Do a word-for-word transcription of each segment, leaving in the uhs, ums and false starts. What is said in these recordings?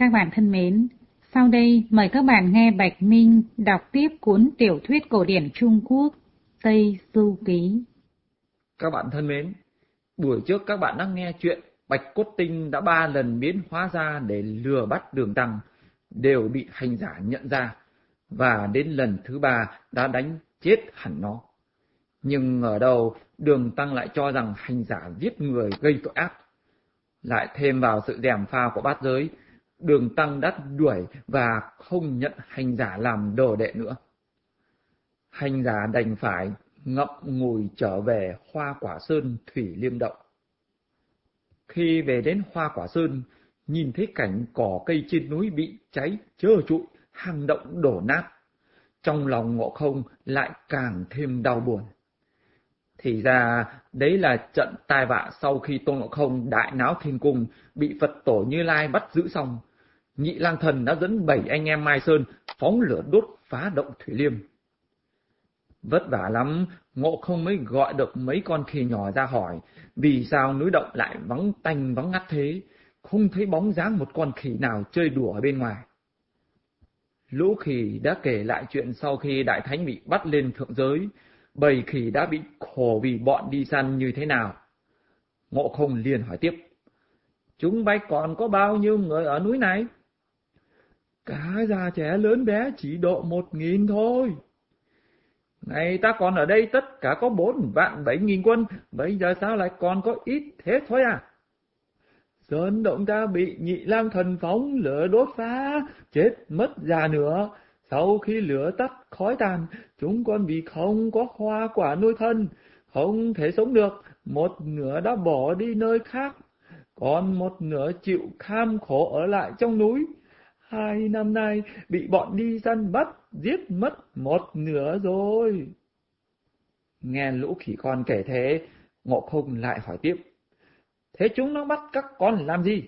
Các bạn thân mến, sau đây mời các bạn nghe Bạch Minh đọc tiếp cuốn tiểu thuyết cổ điển Trung Quốc Tây Du Ký. Các bạn thân mến, buổi trước các bạn đã nghe chuyện Bạch Cốt Tinh đã ba lần biến hóa ra để lừa bắt Đường Tăng, đều bị hành giả nhận ra, và đến lần thứ ba đã đánh chết hẳn nó. Nhưng ở đâu Đường Tăng lại cho rằng hành giả giết người gây tội ác. Lại thêm vào sự gièm pha của bát giới, Đường Tăng đã đuổi và không nhận hành giả làm đồ đệ nữa. Hành giả đành phải ngậm ngùi trở về Hoa Quả Sơn Thủy Liêm Động. Khi về đến Hoa Quả Sơn, nhìn thấy cảnh cỏ cây trên núi bị cháy trơ trụi, hang động đổ nát, trong lòng Ngộ Không lại càng thêm đau buồn. Thì ra đấy là trận tai vạ sau khi Tôn Ngộ Không đại náo thiên cung bị Phật tổ Như Lai bắt giữ xong. Nhị Lang Thần đã dẫn bảy anh em Mai Sơn phóng lửa đốt phá động Thủy Liêm. Vất vả lắm, Ngộ Không mới gọi được mấy con khỉ nhỏ ra hỏi vì sao núi động lại vắng tanh vắng ngắt thế, không thấy bóng dáng một con khỉ nào chơi đùa ở bên ngoài. Lũ khỉ đã kể lại chuyện sau khi Đại Thánh bị bắt lên thượng giới, bầy khỉ đã bị khổ vì bọn đi săn như thế nào. Ngộ Không liền hỏi tiếp: chúng bay còn có bao nhiêu người ở núi này? Cả già trẻ lớn bé chỉ độ một nghìn thôi. Ngày ta còn ở đây tất cả có bốn vạn bảy nghìn quân, bây giờ sao lại còn có ít thế thôi à? Sơn động ta bị Nhị Lang Thần phóng lửa đốt phá, chết mất già nữa. Sau khi lửa tắt khói tàn, chúng con vì không có hoa quả nuôi thân, không thể sống được, một nửa đã bỏ đi nơi khác, còn một nửa chịu kham khổ ở lại trong núi. Hai năm nay bị bọn đi săn bắt, giết mất một nửa rồi. Nghe lũ khỉ con kể thế, Ngộ Không lại hỏi tiếp: thế chúng nó bắt các con làm gì?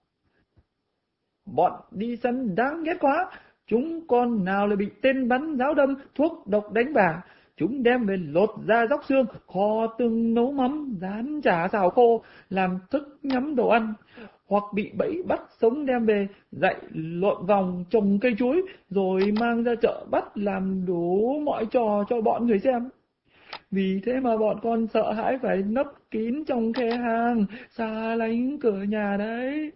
Bọn đi săn đáng ghét quá, chúng con nào lại bị tên bắn giáo đâm, thuốc độc đánh bả. Chúng đem về lột da róc xương, kho tương nấu mắm, rán chả xào khô, làm thức nhắm đồ ăn. Hoặc bị bẫy bắt sống đem về, dạy lộn vòng trồng cây chuối, rồi mang ra chợ bắt làm đủ mọi trò cho bọn người xem. Vì thế mà bọn con sợ hãi phải nấp kín trong khe hang, xa lánh cửa nhà đấy.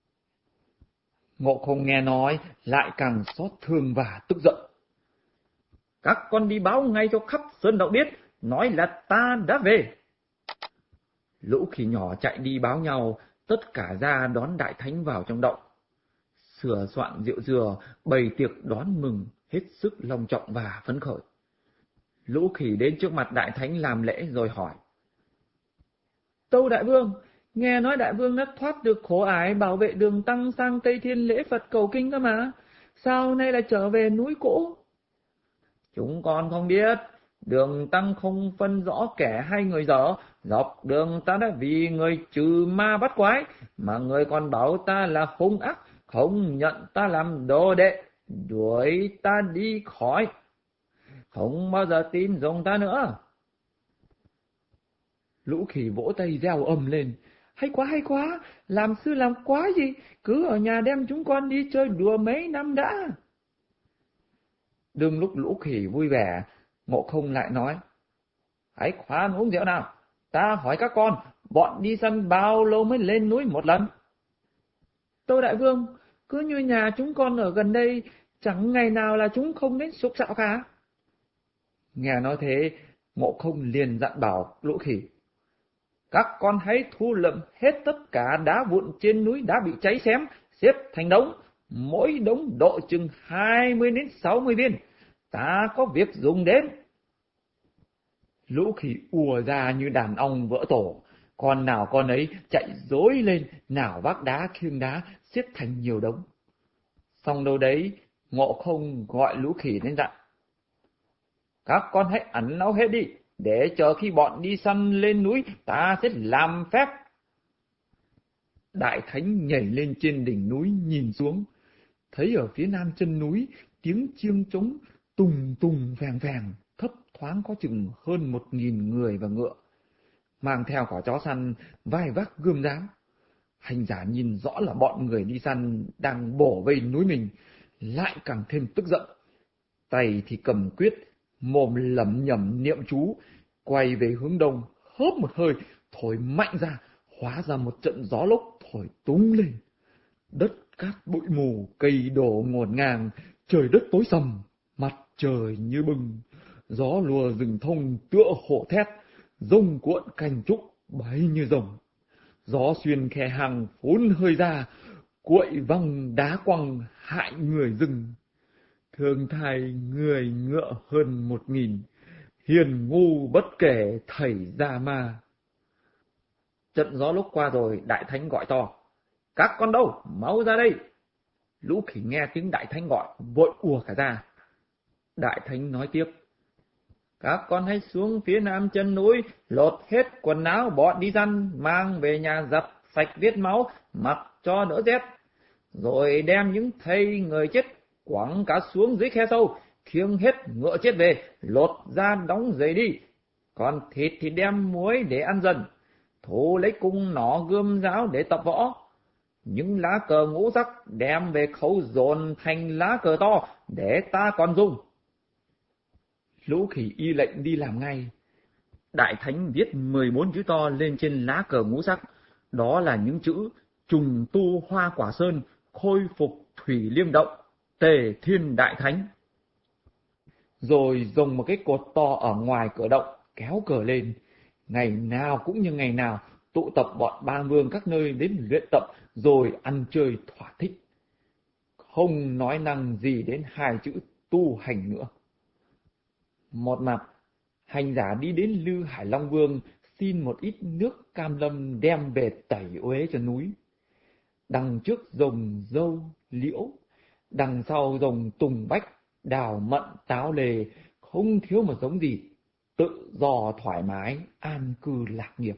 Ngộ Không nghe nói lại càng xót thương và tức giận. Các con đi báo ngay cho khắp sơn động biết, nói là ta đã về. Lũ khỉ nhỏ chạy đi báo nhau, tất cả ra đón Đại Thánh vào trong động. Sửa soạn rượu dừa, bày tiệc đón mừng, hết sức long trọng và phấn khởi. Lũ khỉ đến trước mặt Đại Thánh làm lễ rồi hỏi: Tâu Đại Vương, nghe nói Đại Vương đã thoát được khổ ải, bảo vệ Đường Tăng sang Tây Thiên lễ Phật cầu kinh cơ mà, sao nay lại trở về núi cũ? Chúng con không biết, Đường Tăng không phân rõ kẻ hay người dở, dọc đường ta đã vì người trừ ma bắt quái, mà người còn bảo ta là hung ác, không nhận ta làm đồ đệ, đuổi ta đi khỏi, không bao giờ tin dùng ta nữa. Lũ khỉ vỗ tay reo ầm lên: hay quá hay quá, làm sư làm quá gì, cứ ở nhà đem chúng con đi chơi đùa mấy năm đã. Đương lúc lũ khỉ vui vẻ, Ngộ Không lại nói: hãy khoan uống rượu nào, ta hỏi các con, bọn đi săn bao lâu mới lên núi một lần? Tâu Đại Vương, cứ như nhà chúng con ở gần đây, chẳng ngày nào là chúng không đến sục sạo cả. Nghe nói thế, Ngộ Không liền dặn bảo lũ khỉ: các con hãy thu lượm hết tất cả đá vụn trên núi đã bị cháy xém, xếp thành đống, mỗi đống độ chừng hai mươi đến sáu mươi viên, ta có việc dùng đến. Lũ khỉ ùa ra như đàn ong vỡ tổ, con nào con ấy chạy rối lên, nào vác đá khiêng đá, xếp thành nhiều đống. Xong đâu đấy, Ngộ Không gọi lũ khỉ đến dặn: các con hãy ẩn náu hết đi, để chờ khi bọn đi săn lên núi, ta sẽ làm phép. Đại Thánh nhảy lên trên đỉnh núi nhìn xuống, thấy ở phía nam chân núi tiếng chiêng trống tùng tùng vèng vèng, thấp thoáng có chừng hơn một nghìn người và ngựa, mang theo cả chó săn, vai vác gươm giáo. Hành giả nhìn rõ là bọn người đi săn đang bổ vây núi mình, lại càng thêm tức giận. Tay thì cầm quyết, mồm lẩm nhẩm niệm chú, quay về hướng đông, hớp một hơi, thổi mạnh ra, hóa ra một trận gió lốc thổi tung lên. Đất cát bụi mù, cây đổ ngổn ngang, trời đất tối sầm, mặt trời như bừng, gió lùa rừng thông tựa hổ thét, rông cuộn cành trúc bay như rồng. Gió xuyên khe hàng phun hơi ra, cuội văng đá quăng hại người rừng. Thương thay người ngựa hơn một nghìn, hiền ngu bất kể thầy già ma. Trận gió lúc qua rồi, Đại Thánh gọi to: "Các con đâu, mau ra đây!" Lũ khỉ nghe tiếng Đại Thánh gọi, vội ùa cả ra. Đại Thánh nói tiếp: "Các con hãy xuống phía nam chân núi, lột hết quần áo bọn đi săn, mang về nhà giặt sạch vết máu, mặc cho đỡ rét. Rồi đem những thây người chết quẳng cả xuống dưới khe sâu, khiêng hết ngựa chết về, lột ra đóng giày đi. Còn thịt thì đem muối để ăn dần. Thu lấy cung nỏ gươm giáo để tập võ. Những lá cờ ngũ sắc đem về khấu dồn thành lá cờ to để ta còn dùng." Lũ khỉ y lệnh đi làm ngay. Đại Thánh viết mười bốn chữ to lên trên lá cờ ngũ sắc, đó là những chữ: trùng tu hoa quả sơn, khôi phục thủy liêm động, tề thiên đại thánh. Rồi dùng một cái cột to ở ngoài cửa động, kéo cờ lên. Ngày nào cũng như ngày nào, tụ tập bọn ba vương các nơi đến luyện tập, rồi ăn chơi thỏa thích. Không nói năng gì đến hai chữ tu hành nữa. Một mặt, hành giả đi đến Lư Hải Long Vương, xin một ít nước cam lâm đem về tẩy uế cho núi. Đằng trước dòng dâu, liễu, đằng sau dòng tùng bách, đào mận, táo lề, không thiếu một giống gì, tự do thoải mái, an cư lạc nghiệp.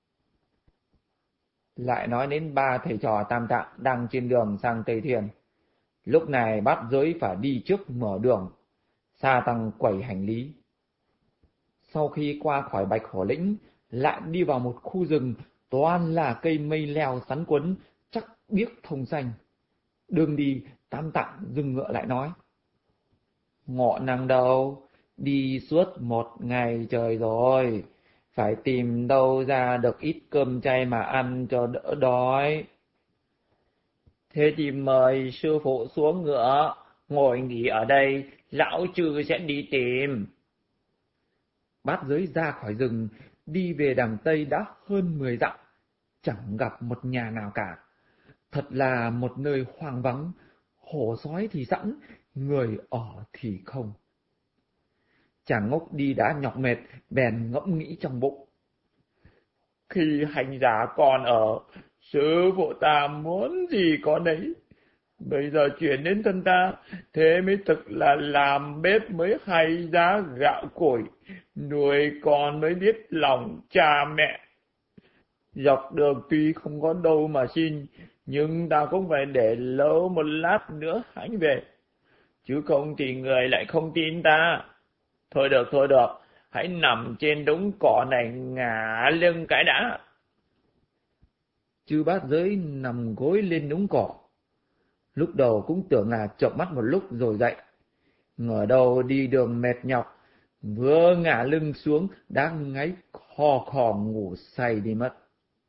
Lại nói đến ba thầy trò Tam Tạng đang trên đường sang Tây Thiên. Lúc này Bát Giới phải đi trước mở đường, Sa Tăng quẩy hành lý. Sau khi qua khỏi Bạch Hổ Lĩnh, lại đi vào một khu rừng toàn là cây mây leo sắn quấn, chắc biếc thông xanh. Đường đi, Tam Tạng dừng ngựa lại nói: "Ngọ Năng đâu, đi suốt một ngày trời rồi, phải tìm đâu ra được ít cơm chay mà ăn cho đỡ đói." "Thế thì mời sư phụ xuống ngựa, ngồi nghỉ ở đây, lão chư sẽ đi tìm." Bát Giới ra khỏi rừng, đi về đằng Tây đã hơn mười dặm, chẳng gặp một nhà nào cả. Thật là một nơi hoang vắng, hổ sói thì sẵn, người ở thì không. Chàng ngốc đi đã nhọc mệt, bèn ngẫm nghĩ trong bụng: "Khi hành giả còn ở, sư phụ ta muốn gì có đấy. Bây giờ chuyển đến thân ta, thế mới thực là làm bếp mới hay giá gạo củi, nuôi con mới biết lòng cha mẹ. Dọc đường tuy không có đâu mà xin, nhưng ta cũng phải để lâu một lát nữa hãy về. Chứ không thì người lại không tin ta. Thôi được, thôi được, hãy nằm trên đống cỏ này ngả lưng cái đã." Chư Bát Giới nằm gối lên đống cỏ. Lúc đầu cũng tưởng là chợp mắt một lúc rồi dậy. Ngờ đâu đi đường mệt nhọc, vừa ngả lưng xuống đã ngáy khò khò ngủ say đi mất.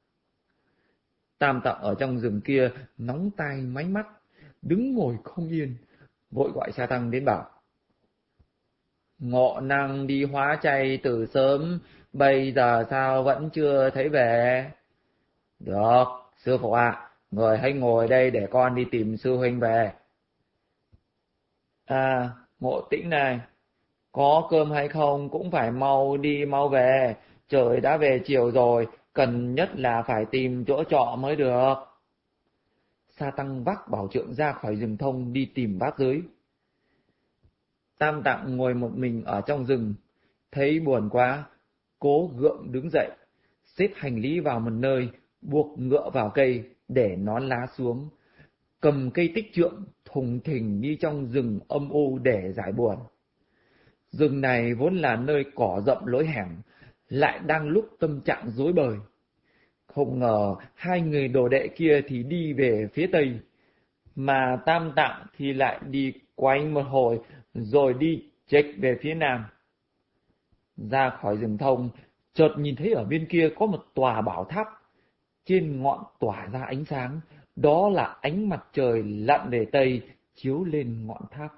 Tam Tạng ở trong rừng kia nóng tai máy mắt, đứng ngồi không yên, vội gọi Sa Tăng đến bảo: "Ngọ Năng đi hóa chay từ sớm, bây giờ sao vẫn chưa thấy về?" "Được, sư phụ ạ, à, người hãy ngồi đây để con đi tìm sư huynh về." "À, Ngộ Tĩnh này, có cơm hay không cũng phải mau đi mau về, trời đã về chiều rồi, cần nhất là phải tìm chỗ trọ mới được." Sa Tăng vác bảo trượng ra khỏi rừng thông đi tìm Bát Giới. Tam Tạng ngồi một mình ở trong rừng, thấy buồn quá, cố gượng đứng dậy, xếp hành lý vào một nơi, buộc ngựa vào cây, để nón lá xuống, cầm cây tích trượng, thùng thình đi trong rừng âm u để giải buồn. Rừng này vốn là nơi cỏ rậm lối hẻm, lại đang lúc tâm trạng rối bời. Không ngờ hai người đồ đệ kia thì đi về phía tây, mà Tam Tạng thì lại đi quanh một hồi rồi đi chệch về phía nam. Ra khỏi rừng thông, chợt nhìn thấy ở bên kia có một tòa bảo tháp, trên ngọn tỏa ra ánh sáng, đó là ánh mặt trời lặn về tây chiếu lên ngọn tháp.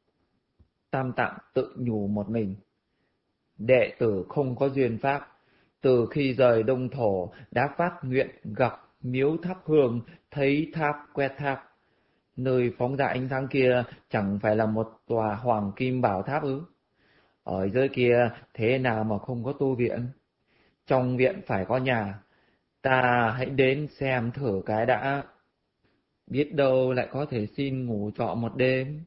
Tam Tạng tự nhủ một mình, đệ tử không có duyên pháp, từ khi rời Đông Thổ đã phát nguyện gặp miếu tháp hương, thấy tháp quét tháp. Nơi phóng ra ánh sáng kia chẳng phải là một tòa hoàng kim bảo tháp ư? Ở dưới kia thế nào mà không có tu viện? Trong viện phải có nhà, ta hãy đến xem thử cái đã. Biết đâu lại có thể xin ngủ trọ một đêm.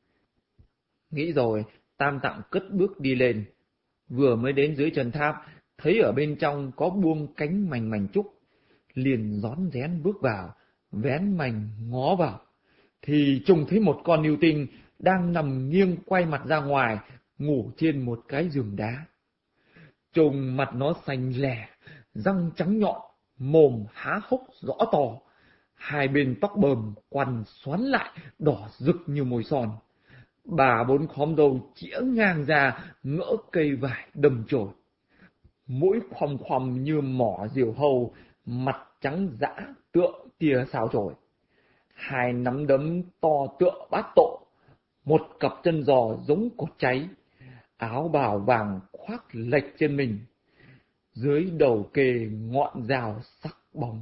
Nghĩ rồi, Tam Tạng cất bước đi lên. Vừa mới đến dưới chân tháp, thấy ở bên trong có buông cánh mành mành trúc, liền rón rén bước vào, vén mành ngó vào, thì trông thấy một con yêu tinh đang nằm nghiêng quay mặt ra ngoài, ngủ trên một cái giường đá. Trông mặt nó xanh lè, răng trắng nhọn, mồm há hốc rõ to, hai bên tóc bờm quằn xoắn lại, đỏ rực như môi son. Bà bốn khóm râu chĩa ngang ra, ngỡ cây vải đầm chồi. Mũi khoằm khoằm như mỏ diều hâu, mặt trắng dã tựa tia sao chổi. Hai nắm đấm to tựa bát tộ, một cặp chân giò giống cột cháy, áo bào vàng khoác lệch trên mình, dưới đầu kề ngọn rào sắc bóng.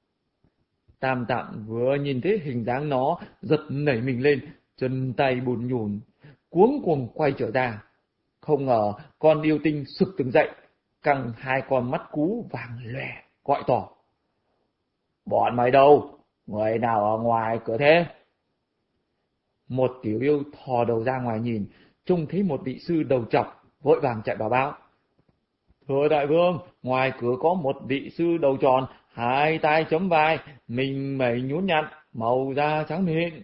Tam Tạng vừa nhìn thấy hình dáng nó, giật nảy mình lên, chân tay bùn nhùn, cuống cuồng quay trở ra. Không ngờ con yêu tinh sực tỉnh dậy, căng hai con mắt cú vàng lòe, gọi to: "Bọn mày đâu? Người nào ở ngoài cửa thế?" Một tiểu yêu thò đầu ra ngoài nhìn, trông thấy một vị sư đầu trọc, vội vàng chạy vào báo: "Thưa đại vương, ngoài cửa có một vị sư đầu tròn, hai tay chấm vai, mình mẩy nhún nhặn, màu da trắng mịn."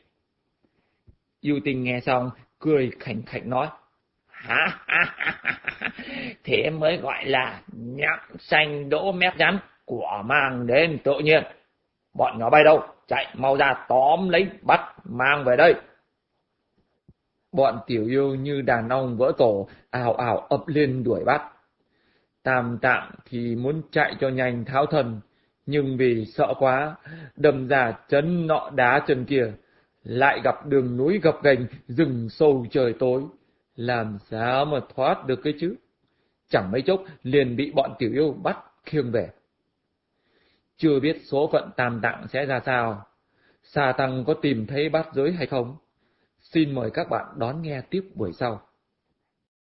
Yêu tinh nghe xong, cười khành khạch nói: "Ha ha ha, thế mới gọi là nhặng xanh đỗ mép rắn, của mang đến tự nhiên. Bọn nhỏ bay đâu? Chạy mau ra tóm lấy bắt mang về đây." Bọn tiểu yêu như đàn ong vỡ tổ, ào ào ập lên đuổi bắt. Tam Tạng thì muốn chạy cho nhanh tháo thân, nhưng vì sợ quá, đâm ra chân nọ đá chân kia, lại gặp đường núi gập ghềnh, rừng sâu trời tối, làm sao mà thoát được cái chứ? Chẳng mấy chốc liền bị bọn tiểu yêu bắt khiêng về. Chưa biết số phận Tam Tạng sẽ ra sao, Sa Tăng có tìm thấy bát giới hay không? Xin mời các bạn đón nghe tiếp buổi sau.